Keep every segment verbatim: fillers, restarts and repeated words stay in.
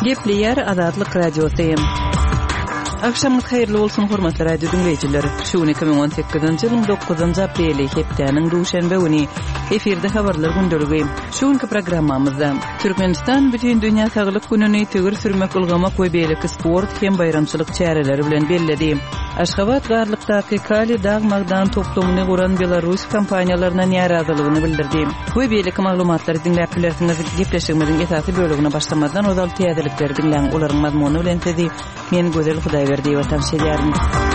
Gepleyer Azadlyk Radiosyym. Akşamınız hayırlı olsun hormatly radio dinleyijileri. Şu iki bin on sekizinji ýylyň dokuzynjy apreli hepdeniň duşanbe güni efirde habarlar gündöligi. Şuňky programmamyzda Türkmenistan bütün dünýä saglyk gününi tögür sürmek ulgamak we beýleki sport hem bayramçylyk çäreleri bilen belledi. Aşgabat garlykdaky Kali Dağ Magdan toplumyny guran Belarus kompaniýalaryna narazylygyny bildirdi. Bu beýleki maglumatlary dinläp bilersiňiz. Gepleşigimiziň esasy bölügine başlamadan ozal täzelikleri dinläň. Olaryň mazmuny bilen tedi men gözel Hudaýberdi we tamşelýärim.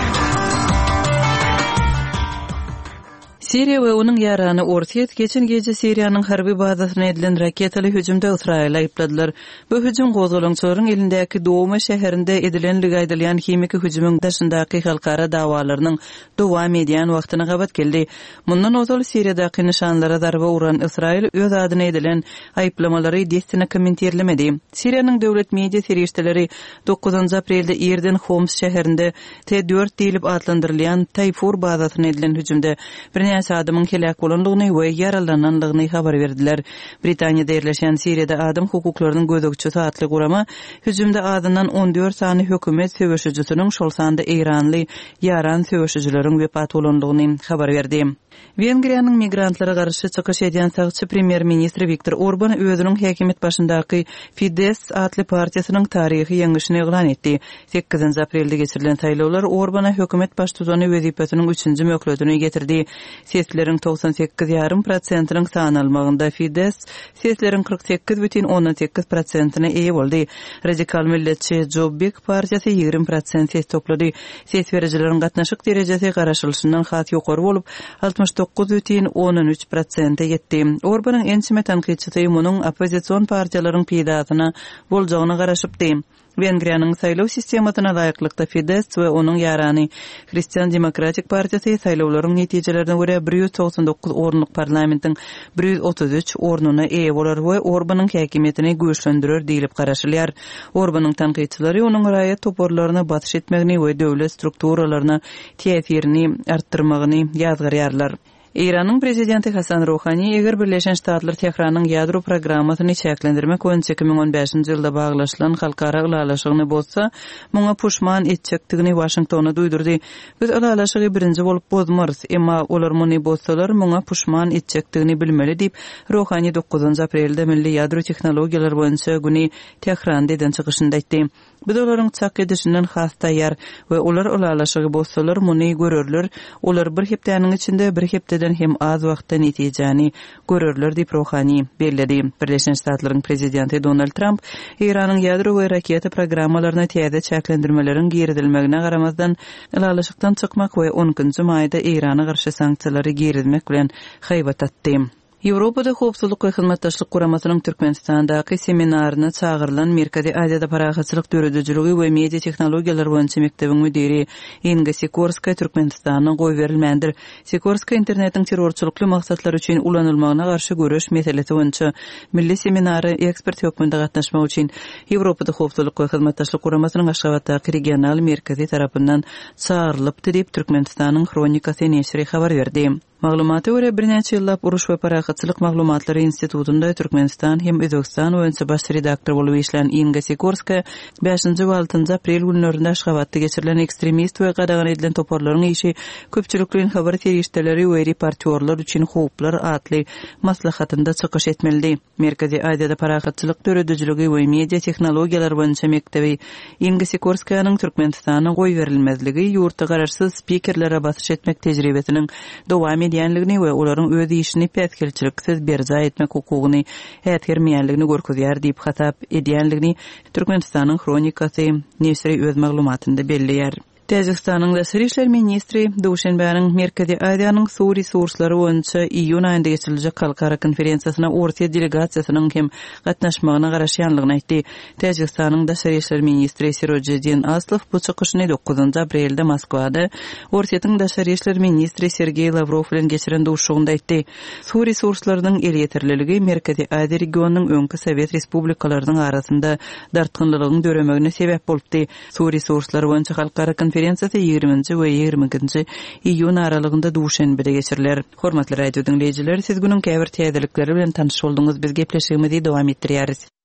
Siriýa we onuň ýarany Ortiýet geçen gece Siriýanyň harby bazasyna edilen raketaly hüjümde Israil aýpladylar. Bu hüjüm gozgalaňçylaryň elindäki Dowma şäherinde edilen ligaýdylýan hemiki hüjümüň daşyndaky halkara dawalarynyň dowam edýän wagtyna gabat geldi. Mundan ozal Siriýadaky nişanlara darba uran Israil öz adyna edilen aýplamalary destine kommenterlemedi. Siriýanyň döwlet media serişdeleri dokuzynjy aprelde Erden Homs şäherinde T dört diýilip adlandyrylýan Tayfur bazasyna edilen hüjümde bir adamın helak bolanlygyny we yaralananlygyny habar berdiler. Britaniýada ýerleşen Siriýada adam hukuklarynyň gözegçisi atly gurama hüjümde adından on dört sany hökümet söwüşüjisiniň şol sanda Eýranly ýaran söwüşüjileriň wepat bolanlygyny habar berdi. Wengriýanyň migrantlara garşy çykyş edýän sagçy premier ministri Viktor Orban özüniň häkimet başyndaky Fidesz atly partiýasynyň taryhy ýeňişini eglan etdi. sekizinji aprelde geçirilen saýlawlar Orbana hökümet baştuzany wezipetiniň üçünji mökledini getirdi. Sesleriň toksan sekiz ýa ýarym prosentynyň sany almagynda Fidesz sesleriň kırk sekiz бүтүn on sekiz prosentyna eýe boldy. Radikal milletçi Jobbik partiýasy ýigirme prosent ses toplady. Ses berijileriň gatnaşyk derejesi garaşylşyndan hat ýokary bolup altmış dokuz бүтүn on üç prosentga ýetdi. Orbanyň ençime tanqidçisi munyň opozisiýon partiýalaryň peýdatyna boljagyny garaşypdy. Wengriýanyň saýlaw sistematyna laýyklykda Fidesz we onuň ýarany Hristiýan Demokratik partiýasy saýlawlaryň netijelerine görä bir ýüz toksan dokuz orunlyk parlamentiň bir ýüz otuz üç orunyna eýe bolar we Orbanyň häkimetini güýçlendirer diýilip garaşylýar. Orbanyň tanqidçilari onuň raýat toporlaryna batyş etmegini we döwlet strukturalaryna täsirini artdyrmagyny ýazgyrýarlar. İran'ın prezidenti Hasan Rouhani eger Birleşen Ştatlar Tehranyň ýadro programmasyny çäklendirmek üçin iki bin on beşinji ýylda baglaşylan halkara ulalaşygyny bolsa, muňa puşman etjekdigini Washingtona duýdurdy. Biz ulalaşygy birinji bolup bozmarys, emma olar muny bolsalar muňa puşman etjekdigini bilmeli diýip Rouhani dokuzynjy aprelde milli ýadro tehnologiýalary boýunça güni Tehranda eden çykyşynda aýtdy. Biz olaryň çak edişinden has taýýar we olar ulalaşygy bolsalar muny görürler. Olar bir hepdeniň içinde bir hepdeden hem az wagtda netijeni görürler diýip Rouhani bellädi. Birleşen Ştatlaryň prezidenti Donald Trump Iranyň ýadro we raketa programmalaryna täze çäklendirmeleriň giridilmegine garamazdan ulalaşykdan çykmak we onunçy maýda Irana garşy sanksiýalary giridmek bilen haýbat atdy. Ýewropada howpsuzlyk we hyzmatdaşlyk guramasynyň Türkmenistandaky seminaryna çağırılan Merkezi Aziýada paragatçylyk döredijiligi we media tehnologiýalary boýunça mektebiň müdiri Inga Sikorska Türkmenistanyň goý berilmändir. Sikorska internetiň terrorçylykly maksatlar üçin ulanylmagyna garşy görüş meselesi boýunça milli seminary ekspert hökmünde gatnaşmak üçin Ýewropada howpsuzlyk we hyzmatdaşlyk guramasynyň Aşgabatdaky regional merkezi tarapyndan çağırlypdy diýip Türkmenistanyň Kronikasy näşri habar berdi. Maglumaty görä bir neçe ýyllap uruş we paragatçylyk maglumatlary institutunda Türkmenistan hem Özbegistan boýunça baş redaktor bolup işleýän Inga Sikorska beşinji we altynjy aprel günlerinde Aşgabatda geçirilen ekstremist we gadagan edilen toporlaryň işi köpçülikliň habar terişdeleri we reportyorlar üçin howplar atly maslahatynda çykyş etmeldi. Merkezi Aziýada paragatçylyk döredijiligi we media tehnologiýalary boýunça mektebi Inga Sikorskanyň Türkmenistanyň goý berilmezligi ýurtda gararsyz spikerlere batyş etmek tejribesiniň dowam edýänligini we olaryň öz işini pätkelçiliksiz berja etmek hukugyny hätirmeýänligini görkezýär diýip hatap edýänligini Türkmenistanyň Kronikasy näşri öz maglumatynda belläýär. Täjikistanyň Daşary işler ministri Duşanbäniň Merkezi Aziýanyň suw resurslary boýunça iýun aýynda geçiriljek halkara konferensiýasyna Ortiýa delegasiýasynyň hem gatnaşmagyna garaşýanlygyny aýtdy. Täjikistanyň Daşary işler ministri Sirojiddin Aslov bu çykyşyny dokuzynjy aprelde Moskwada Ortiýatyň Daşary işler ministri Sergey Lavrov bilen geçiren duşugynda aýtdy. Suw resurslarynyň el ýetirliligi Merkezi Aziýa regionunyň öňkü Sowet respublikalarynyň arasynda dartgynlygynyň döremegine sebäp bolupdy. Suw resurslary boýunça halkara konferensiýasy ýygrüminji we ýygrimi ikinji iýun aralygynda Duşanbede geçiriler. Hormatly radio dinleýijiler, siz günüň käbir täzelikleri bilen tanyş boldyňyz. Biz gepleşigimizi dowam etdirýäris.